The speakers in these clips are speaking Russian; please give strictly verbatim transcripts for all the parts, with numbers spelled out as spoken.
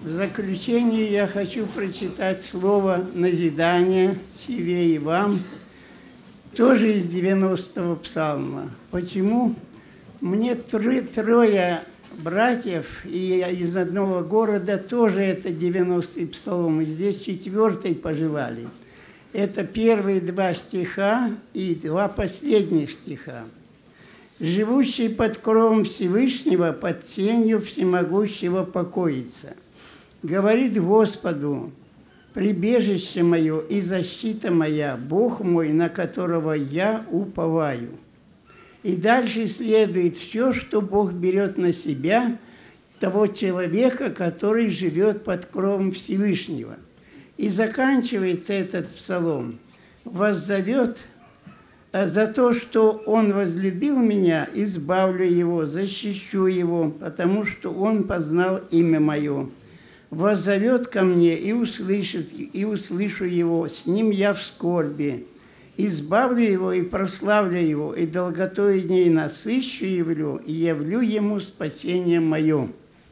В заключение я хочу прочитать слово назидания себе и вам, тоже из девяностого псалма. Почему? Мне трое, трое братьев и из одного города тоже это девяностый псалом. И здесь четвертый пожелали. Это первые два стиха и два последних стиха. «Живущий под кровом Всевышнего, под тенью всемогущего покоится. Говорит Господу, прибежище мое и защита моя, Бог мой, на которого я уповаю». И дальше следует все, что Бог берет на себя того человека, который живет под кровом Всевышнего. И заканчивается этот псалом: «Воззовет за то, что он возлюбил меня, избавлю его, защищу его, потому что он познал имя мое. Воззовет ко мне и услышит, и услышу его, с ним я в скорби. Избавлю его и прославлю его, и долготой дней насыщу его, и явлю ему спасение мое».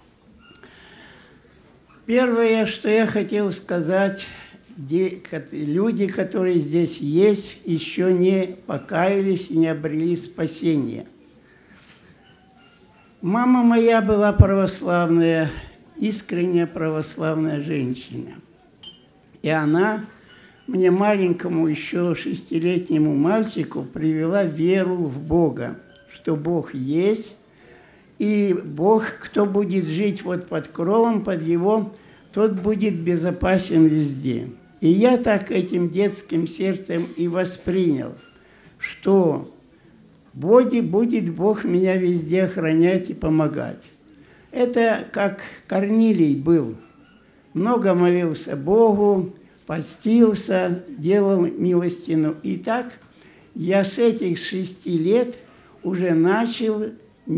Первое, что я хотел сказать, люди, которые здесь есть, еще не покаялись и не обрели спасение. Мама моя была православная, искренняя православная женщина. И она мне, маленькому еще шестилетнему мальчику, привела веру в Бога, что Бог есть, и Бог, кто будет жить вот под кровом, под Его, тот будет безопасен везде. И я так этим детским сердцем и воспринял, что будет Бог меня везде охранять и помогать. Это как Корнилий был. Много молился Богу, постился, делал милостину. И так я с этих шести лет уже начал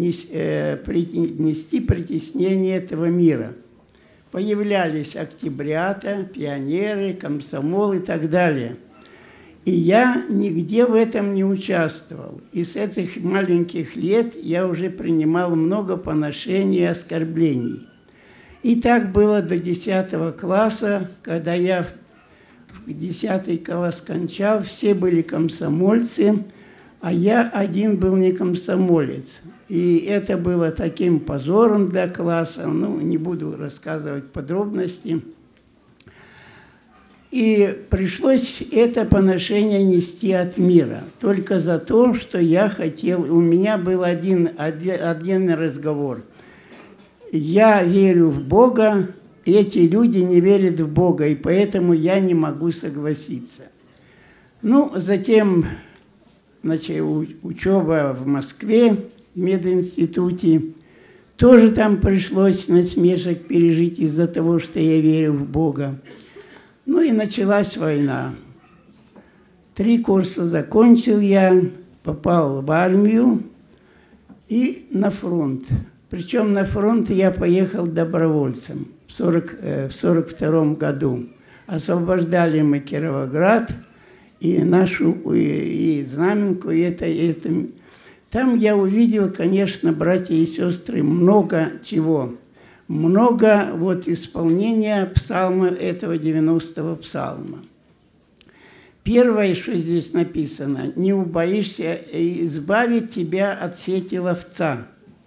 нести притеснение этого мира. Появлялись октябрята, пионеры, комсомол и так далее. И я нигде в этом не участвовал. И с этих маленьких лет я уже принимал много поношений и оскорблений. И так было до десятого класса, когда я десятый класс кончал, все были комсомольцы, а я один был не комсомолец. И это было таким позором для класса, ну, не буду рассказывать подробности. И пришлось это поношение нести от мира, только за то, что я хотел. У меня был один, один, один разговор. Я верю в Бога, эти люди не верят в Бога, и поэтому я не могу согласиться. Ну, затем, значит, учеба в Москве, в мединституте. Тоже там пришлось насмешек пережить из-за того, что я верю в Бога. Ну и началась война. Три курса закончил я, попал в армию и на фронт. Причем на фронт я поехал добровольцем в сорок втором году. Освобождали мы Кировоград и нашу, и, и Знаменку, и это, и это. Там я увидел, конечно, братья и сестры, много чего. Много вот исполнения псалма, этого девяностого псалма. Первое, что здесь написано: «Не убоишься избавить тебя от сети ловца».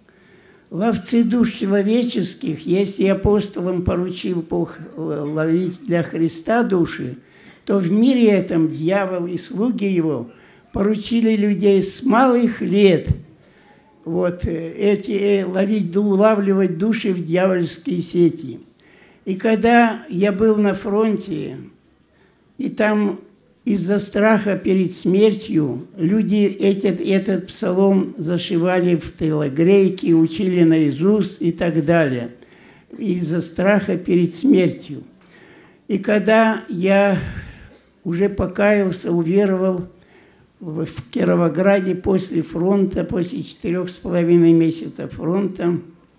Ловцы душ человеческих, если апостолам поручил Бог ловить для Христа души, то в мире этом дьявол и слуги его поручили людей с малых лет вот эти ловить, улавливать души в дьявольские сети. И когда я был на фронте, и там из-за страха перед смертью люди этот, этот псалом зашивали в телогрейки, учили наизусть и так далее, из-за страха перед смертью. И когда я уже покаялся, уверовал в Кировограде после фронта, после четырех с половиной месяцев фронта,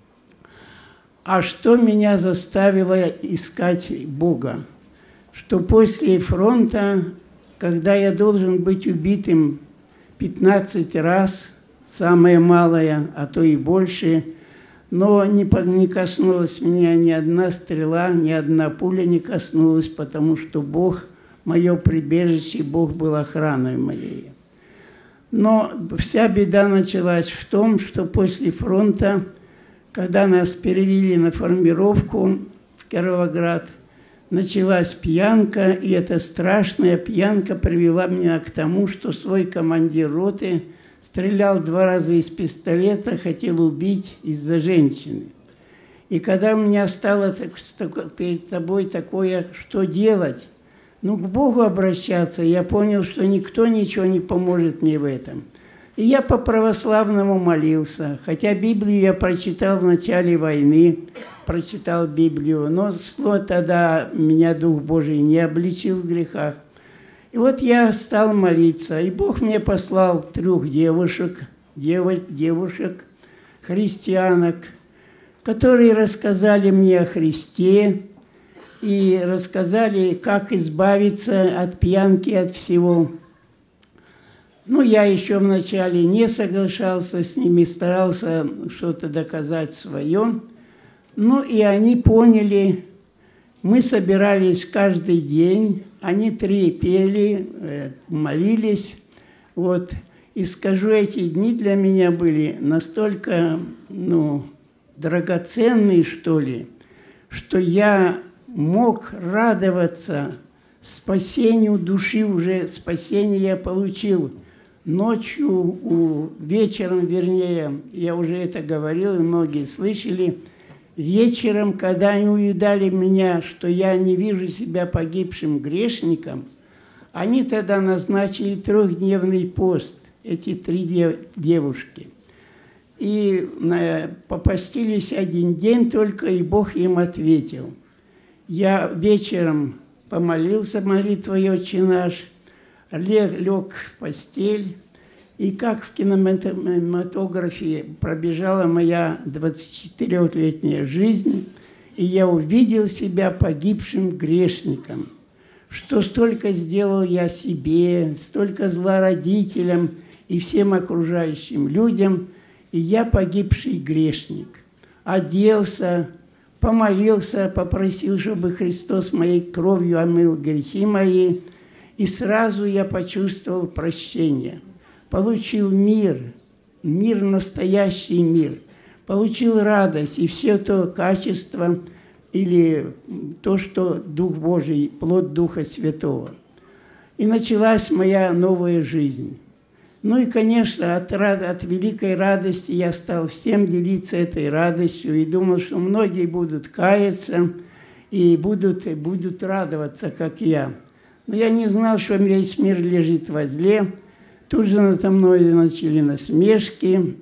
а что меня заставило искать Бога? Что после фронта, когда я должен быть убитым пятнадцать раз, самое малое, а то и больше, Но не, не коснулась меня ни одна стрела, ни одна пуля не коснулась, потому что Бог мое прибежище, Бог был охраной моей. Но вся беда началась в том, что после фронта, когда нас перевели на формировку в Кировоград, началась пьянка, и эта страшная пьянка привела меня к тому, что свой командир роты стрелял два раза из пистолета, хотел убить из-за женщины. И когда у меня стало так, перед собой такое, что делать, ну, к Богу обращаться, я понял, что никто ничего не поможет мне в этом. И я по-православному молился, хотя Библию я прочитал в начале войны, прочитал Библию, но тогда меня Дух Божий не обличил в грехах. И вот я стал молиться, и Бог мне послал трех девушек, дев, девушек, христианок, которые рассказали мне о Христе и рассказали, как избавиться от пьянки, от всего. Ну, я еще вначале не соглашался с ними, старался что-то доказать свое. Ну, и они поняли, мы собирались каждый день, они три пели, молились, вот. И скажу, эти дни для меня были настолько, ну, драгоценные, что ли, что я мог радоваться спасению души, уже спасение я получил. Ночью, у, вечером, вернее, я уже это говорил, и многие слышали, вечером, когда они увидали меня, что я не вижу себя погибшим грешником, они тогда назначили трехдневный пост, эти три дев, девушки. И э, попостились один день только, и Бог им ответил. Я вечером помолился молитвой «Отче наш», лег, лег в постель, и как в кинематографе пробежала моя двадцатичетырёхлетняя жизнь, и я увидел себя погибшим грешником, что столько сделал я себе, столько зла родителям и всем окружающим людям, и я погибший грешник. Оделся, помолился, попросил, чтобы Христос моей кровью омыл грехи мои, и сразу я почувствовал прощение. Получил мир, мир, настоящий мир. Получил радость и все то качество или то, что Дух Божий, плод Духа Святого. И началась моя новая жизнь. Ну и, конечно, от, от великой радости я стал всем делиться этой радостью и думал, что многие будут каяться и будут, будут радоваться, как я. Но я не знал, что весь мир лежит во зле. Тут же надо мной начали насмешки.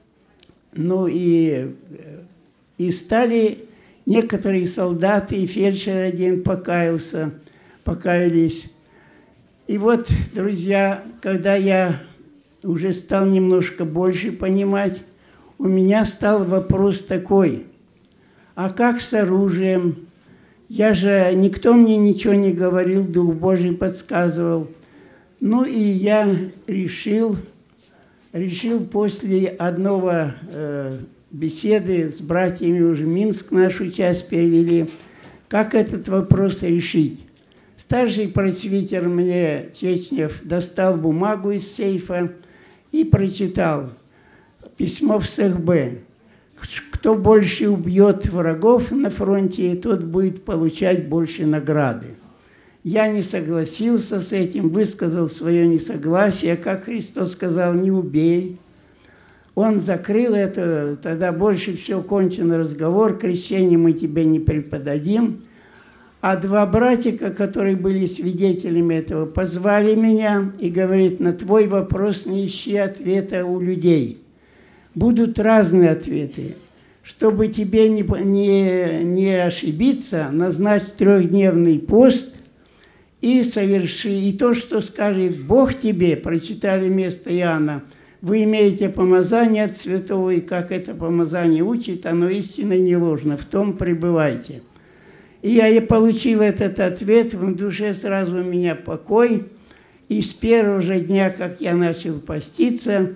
Ну и, и стали некоторые солдаты, и фельдшер один покаялся, покаялись. И вот, друзья, когда я уже стал немножко больше понимать, у меня стал вопрос такой: а как с оружием? Я же, никто мне ничего не говорил, Дух Божий подсказывал. Ну и я решил, решил после одного э, беседы с братьями, уже Минск нашу часть перевели, как этот вопрос решить. Старший пресвитер мне, Чечнев, достал бумагу из сейфа и прочитал письмо в СХБ. Кто больше убьет врагов на фронте, тот будет получать больше награды. Я не согласился с этим, высказал свое несогласие, как Христос сказал: не убей. Он закрыл это, тогда больше всего кончен разговор, крещение мы тебе не преподадим. А два братика, которые были свидетелями этого, позвали меня и говорит: на твой вопрос не ищи ответа у людей. Будут разные ответы. Чтобы тебе не, не, не ошибиться, назначь трехдневный пост и соверши. И то, что скажет Бог тебе, прочитали место Иоанна, вы имеете помазание от святого, и как это помазание учит, оно истинно и не ложно, в том пребывайте. И я и получил этот ответ, в душе сразу у меня покой, и с первого же дня, как я начал поститься,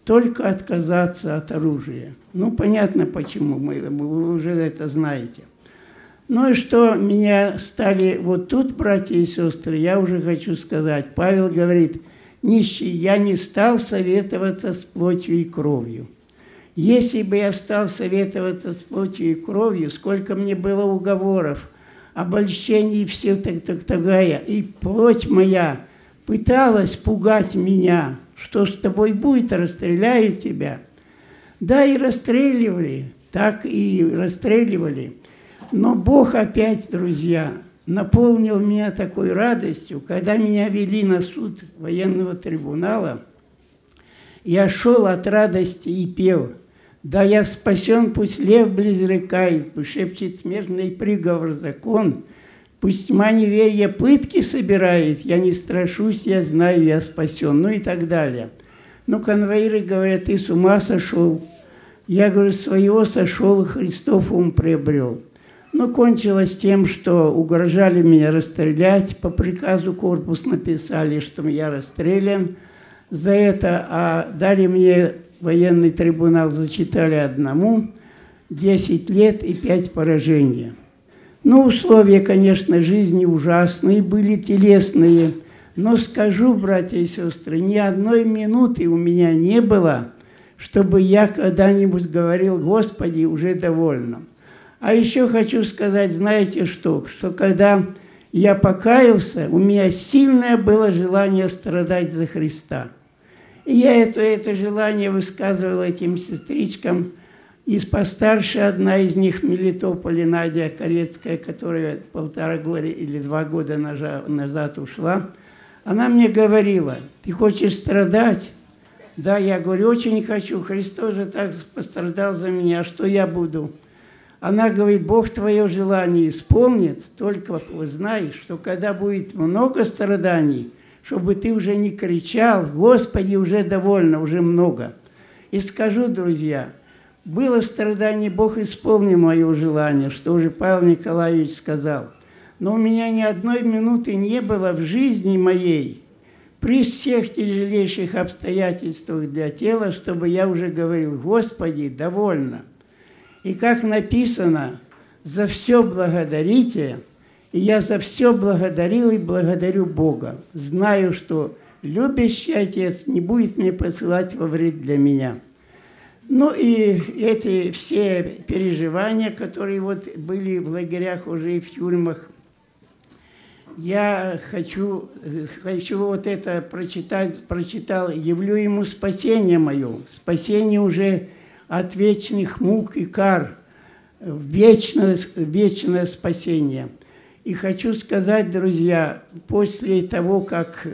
только отказаться от оружия. Ну, понятно почему, мы, вы уже это знаете. Ну и что меня стали... Вот тут, братья и сестры, я уже хочу сказать, Павел говорит, нищий, я не стал советоваться с плотью и кровью. Если бы я стал советоваться с плотью и кровью, сколько мне было уговоров, обольщений и все так, так, такая, и плоть моя пыталась пугать меня, что с тобой будет, расстреляют тебя. Да, и расстреливали, так и расстреливали. Но Бог опять, друзья, наполнил меня такой радостью, когда меня вели на суд военного трибунала, я шел от радости и пел. Да я спасен, пусть лев близрекает, пусть шепчет смертный приговор закон, пусть тьма неверия пытки собирает, я не страшусь, я знаю, я спасен, ну и так далее. Ну, конвоиры говорят, ты с ума сошел. Я говорю, своего сошел, Христов ум приобрел. Но кончилось тем, что угрожали меня расстрелять, по приказу корпус написали, что я расстрелян за это, а дали мне военный трибунал, зачитали одному десять лет и пять поражений. Ну, условия, конечно, жизни ужасные были, телесные, но скажу, братья и сестры, ни одной минуты у меня не было, чтобы я когда-нибудь говорил, Господи, уже довольно. А еще хочу сказать, знаете что, что когда я покаялся, у меня сильное было желание страдать за Христа. И я это, это желание высказывал этим сестричкам. И постарше одна из них в Мелитополе, Надя Корецкая, которая полтора года или два года назад ушла, она мне говорила, ты хочешь страдать? Да, я говорю, очень хочу, Христос же так пострадал за меня, а что я буду? Она говорит, Бог твое желание исполнит, только знай, что когда будет много страданий, чтобы ты уже не кричал, Господи, уже довольно, уже много. И скажу, друзья, было страдание, Бог исполнил мое желание, что уже Павел Николаевич сказал. Но у меня ни одной минуты не было в жизни моей, при всех тяжелейших обстоятельствах для тела, чтобы я уже говорил, Господи, довольно. И как написано, за все благодарите, и я за все благодарил и благодарю Бога. Знаю, что любящий Отец не будет мне посылать во вред для меня. Ну и эти все переживания, которые вот были в лагерях уже и в тюрьмах, я хочу, хочу вот это прочитать, прочитал, явлю ему спасение мое, спасение уже от вечных мук и кар, вечное, вечное спасение. И хочу сказать, друзья, после того, как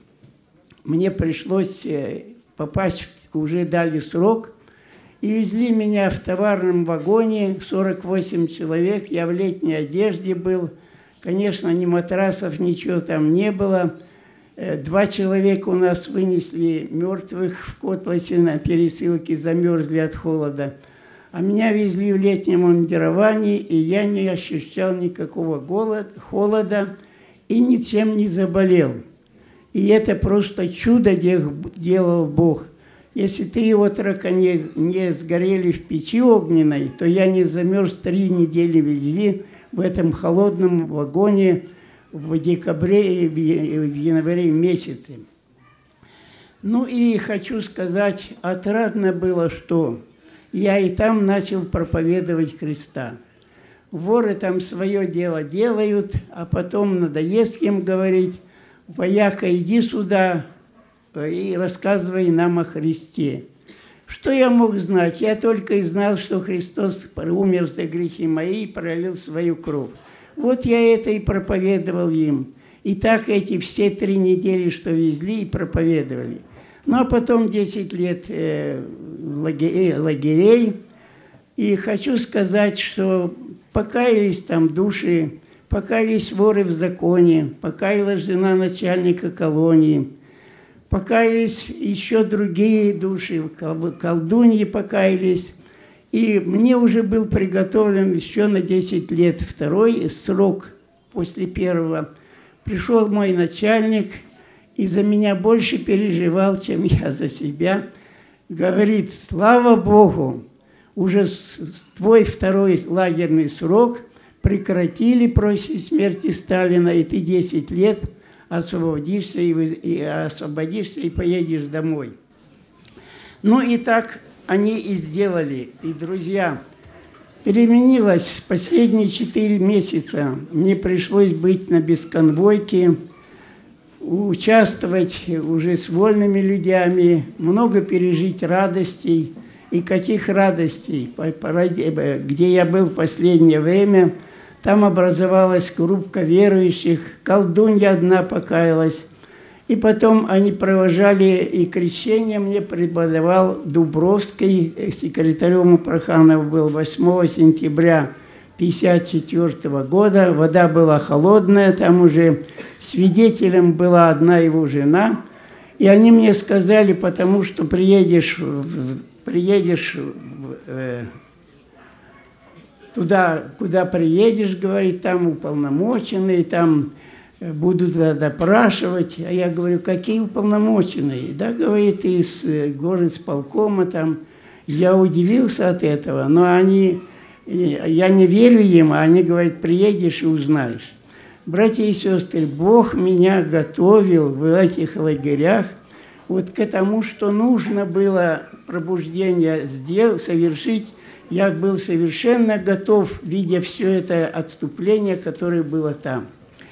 мне пришлось попасть, уже дали срок, и везли меня в товарном вагоне, сорок восемь человек, я в летней одежде был, конечно, ни матрасов, ничего там не было. Два человека у нас вынесли мертвых в Котласе на пересылке, замерзли от холода. А меня везли в летнем мундировании, и я не ощущал никакого голода, холода и ничем не заболел. И это просто чудо делал Бог. Если три отрока не, не сгорели в печи огненной, то я не замерз, три недели везли в этом холодном вагоне в декабре и в январе месяце. Ну и хочу сказать, отрадно было, что я и там начал проповедовать Христа. Воры там свое дело делают, а потом надоест им говорить, вояка, иди сюда и рассказывай нам о Христе. Что я мог знать? Я только и знал, что Христос умер за грехи мои и пролил свою кровь. Вот я это и проповедовал им. И так эти все три недели, что везли, и проповедовали. Ну, а потом десять лет э, лагерей. И хочу сказать, что покаялись там души, покаялись воры в законе, покаялась жена начальника колонии, покаялись еще другие души, колдуньи покаялись. И мне уже был приготовлен еще на десять лет второй срок после первого. Пришел мой начальник и за меня больше переживал, чем я за себя. говорит, слава Богу, уже твой второй лагерный срок прекратили после смерти Сталина, и ты десять лет освободишься и, и освободишься и поедешь домой. Ну и так они и сделали. И, друзья, переменилось последние четыре месяца. Мне пришлось быть на бесконвойке, участвовать уже с вольными людьми, много пережить радостей. И каких радостей, где я был в последнее время, там образовалась группа верующих, колдунья одна покаялась. И потом они провожали, и крещение мне преподавал Дубровский, секретарем Проханова был восьмого сентября тысяча девятьсот пятьдесят четвёртого года. Вода была холодная, там уже свидетелем была одна его жена. И они мне сказали, потому что приедешь, в, приедешь в, э, туда, куда приедешь, говорит, там уполномоченные, там будут допрашивать. А я говорю, какие уполномоченные? Да, говорит, из горисполкома там. Я удивился от этого, но они, я не верю им, а они говорят, приедешь и узнаешь. Братья и сестры, Бог меня готовил в этих лагерях вот к тому, что нужно было пробуждение сделать, совершить. Я был совершенно готов, видя все это отступление, которое было там.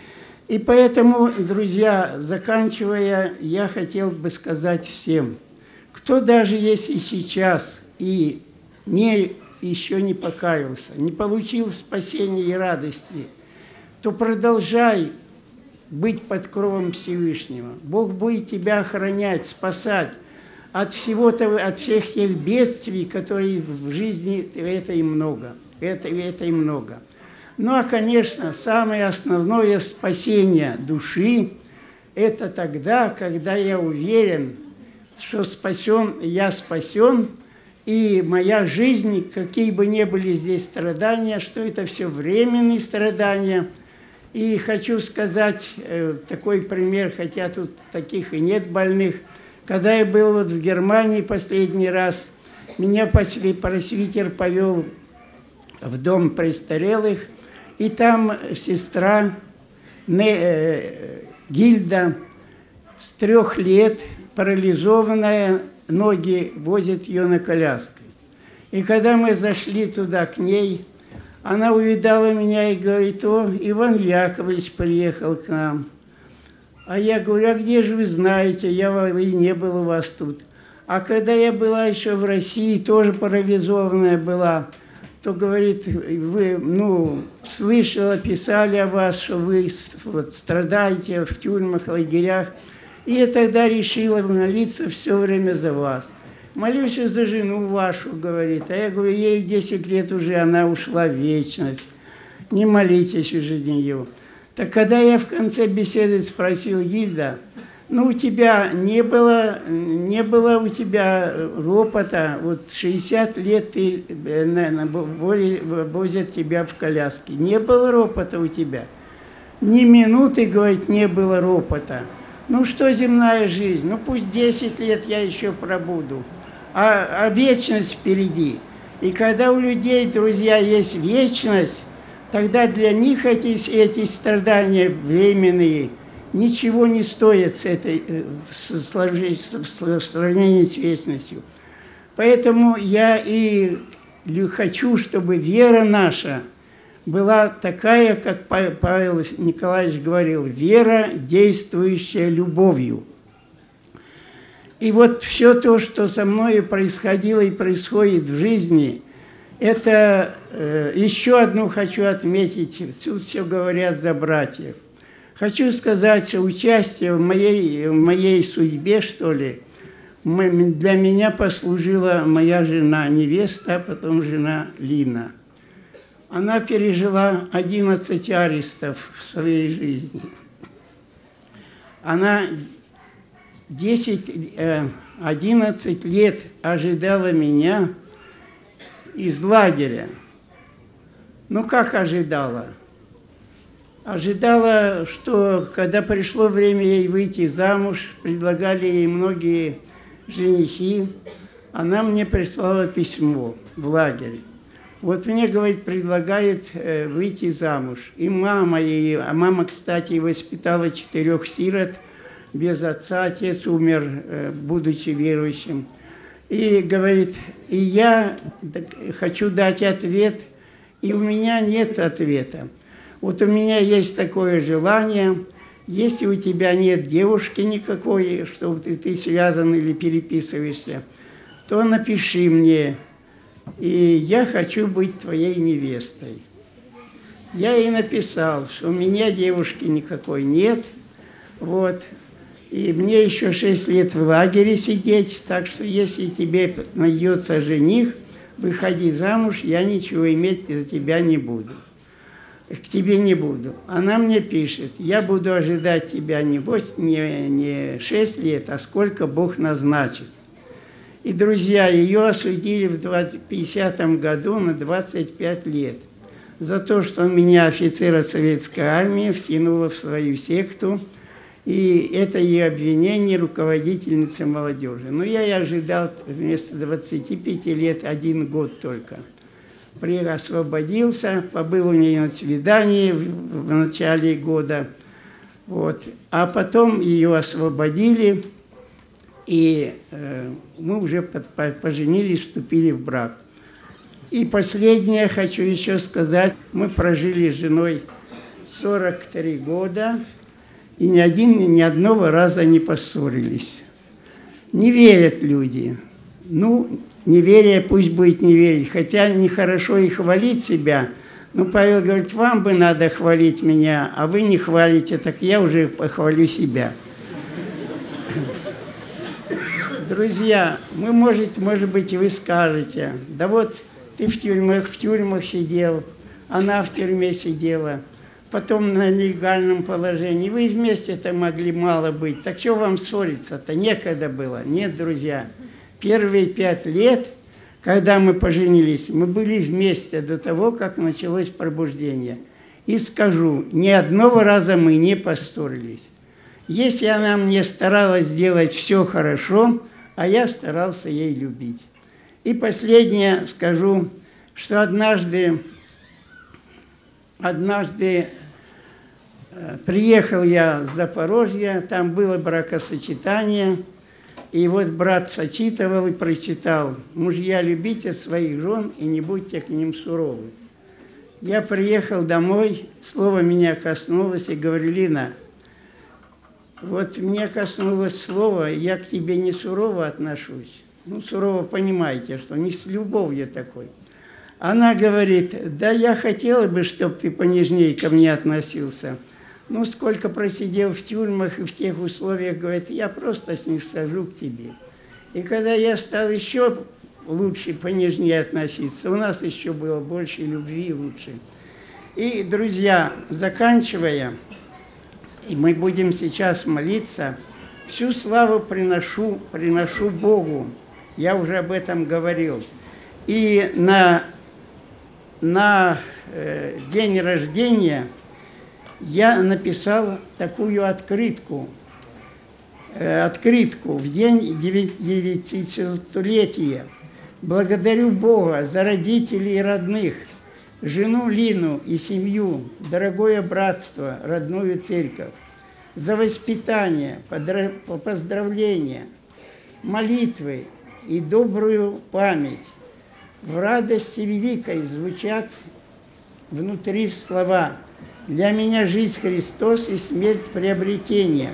И поэтому, друзья, заканчивая, я хотел бы сказать всем, кто даже если сейчас и не, еще не покаялся, не получил спасения и радости, то продолжай быть под кровом Всевышнего. Бог будет тебя охранять, спасать от всего-то, от всех тех бедствий, которые в жизни, это и много, это, это и много. Ну, а, конечно, самое основное спасение души – это тогда, когда я уверен, что спасен, я спасен, и моя жизнь, какие бы ни были здесь страдания, что это все временные страдания. И хочу сказать э, такой пример, хотя тут таких и нет больных. Когда я был вот в Германии последний раз, меня пресвитер повел в дом престарелых, и там сестра Не, э, Гильда с трех лет, парализованная, ноги возят ее на коляске. И когда мы зашли туда к ней, она увидала меня и говорит, о, Иван Яковлевич приехал к нам. А я говорю, а где же вы знаете, я и не был у вас тут. А когда я была еще в России, тоже парализованная была, то, говорит, вы, ну, слышала, писали о вас, что вы вот, страдаете в тюрьмах, лагерях. И я тогда решила молиться все время за вас. Молюсь за жену вашу, говорит. А я говорю, ей десять лет уже, она ушла в вечность. Не молитесь уже нее. Так когда я в конце беседы спросил, Гильда, ну, у тебя не было, не было у тебя ропота, вот шестьдесят лет ты, наверное, возят тебя в коляске. Не было ропота у тебя? Ни минуты, говорит, не было ропота. Ну, что земная жизнь? Ну, пусть десять лет я еще пробуду. А, а вечность впереди. И когда у людей, друзья, есть вечность, тогда для них эти, эти страдания временные ничего не стоят с этой, в сравнении с вечностью. Поэтому я и хочу, чтобы вера наша была такая, как Павел Николаевич говорил, вера, действующая любовью. И вот все то, что со мной происходило и происходит в жизни, это э, еще одну хочу отметить, тут все говорят за братьев. Хочу сказать, что участие в моей, в моей судьбе, что ли, для меня послужила моя жена, невеста, а потом жена Лина. Она пережила одиннадцать арестов в своей жизни. Она десять-одиннадцать лет ожидала меня из лагеря. Ну, как ожидала? Ожидала, что когда пришло время ей выйти замуж, предлагали ей многие женихи, она мне прислала письмо в лагере. Вот мне, говорит, предлагает э, выйти замуж. И мама ее, а мама, кстати, воспитала четырех сирот без отца. Отец умер, э, будучи верующим. И говорит, и я хочу дать ответ, и у меня нет ответа. Вот у меня есть такое желание, если у тебя нет девушки никакой, что ты, ты связан или переписываешься, то напиши мне, и я хочу быть твоей невестой. Я ей написал, что у меня девушки никакой нет, вот, и мне еще шесть лет в лагере сидеть, так что если тебе найдется жених, выходи замуж, я ничего иметь за тебя не буду. К тебе не буду. Она мне пишет, я буду ожидать тебя не, восемь, не, не шесть лет, а сколько Бог назначит. И, друзья, ее осудили в пятидесятом году на двадцать пять лет за то, что меня офицера советской армии втянула в свою секту, и это ее обвинение руководительницы молодежи. Но я и ожидал вместо двадцати пяти лет один год только. Освободился, побыл у нее на свидании в, в начале года, вот. А потом ее освободили, и э, мы уже поженились, вступили в брак. И последнее хочу еще сказать, мы прожили с женой сорок три года, и ни, один, ни одного раза не поссорились. Не верят люди. Ну, неверие пусть будет неверие, хотя нехорошо и хвалить себя. Но Павел говорит, вам бы надо хвалить меня, а вы не хвалите, так я уже похвалю себя. Друзья, мы, может, может быть, вы скажете, да вот ты в тюрьмах, в тюрьмах сидел, она в тюрьме сидела, потом на легальном положении. Вы вместе-то могли мало быть. Так что вам ссориться-то? Некогда было. Нет, друзья. Первые пять лет, когда мы поженились, мы были вместе до того, как началось пробуждение. И скажу, ни одного раза мы не поссорились. Если она мне старалась сделать все хорошо, а я старался ей любить. И последнее скажу, что однажды, однажды э, приехал я с Запорожья, там было бракосочетание, и вот брат сочитывал и прочитал: «Мужья, любите своих жен и не будьте к ним суровы». Я приехал домой, слово меня коснулось, и говорю: Лина, вот мне коснулось слова, я к тебе не сурово отношусь. Ну, сурово понимаете, что не с любовью такой. Она говорит: да я хотела бы, чтобы ты понежнее ко мне относился. Ну, сколько просидел в тюрьмах и в тех условиях, говорит, я просто снисхожу к тебе. И когда я стал еще лучше, понежнее относиться, у нас еще было больше любви, лучше. И, друзья, заканчивая, и мы будем сейчас молиться, всю славу приношу, приношу Богу. Я уже об этом говорил. И на, на э, день рождения я написал такую открытку, э, открытку в день девятисотлетия. Благодарю Бога за родителей и родных, жену Лину и семью, дорогое братство, родную церковь, за воспитание, поздравления, молитвы и добрую память. В радости великой звучат внутри слова: «Для меня жизнь Христос и смерть приобретение».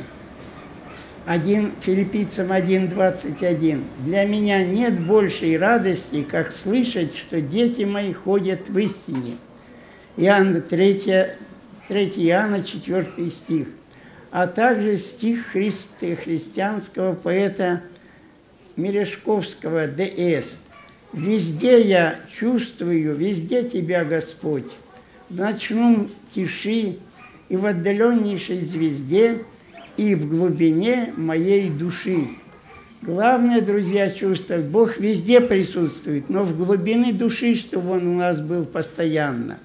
один, Филиппийцам один, двадцать один. «Для меня нет большей радости, как слышать, что дети мои ходят в истине». Иоанна три, Иоанна четвёртый стих. А также стих христи, христианского поэта Мережковского Д С «Везде я чувствую, везде Тебя, Господь, в ночном тиши и в отдаленнейшей звезде, и в глубине моей души». Главное, друзья, чувствовать, Бог везде присутствует, но в глубине души, чтобы Он у нас был постоянно.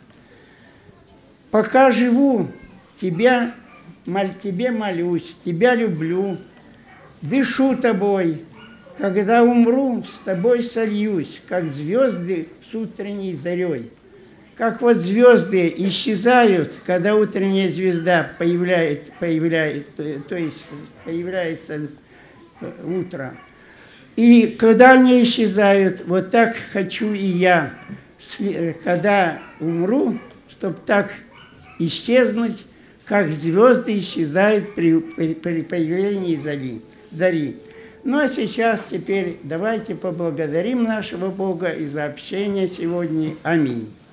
Пока живу, тебя, моль, Тебе молюсь, Тебя люблю, дышу Тобой, Когда умру, с тобой сольюсь, как звезды с утренней зарей. Как вот звезды исчезают, когда утренняя звезда появляет, появляет, то есть появляется утро. И когда они исчезают, вот так хочу и я, когда умру, чтобы так исчезнуть, как звезды исчезают при, при, при появлении зари. зари. Ну а сейчас теперь давайте поблагодарим нашего Бога и за общение сегодня. Аминь.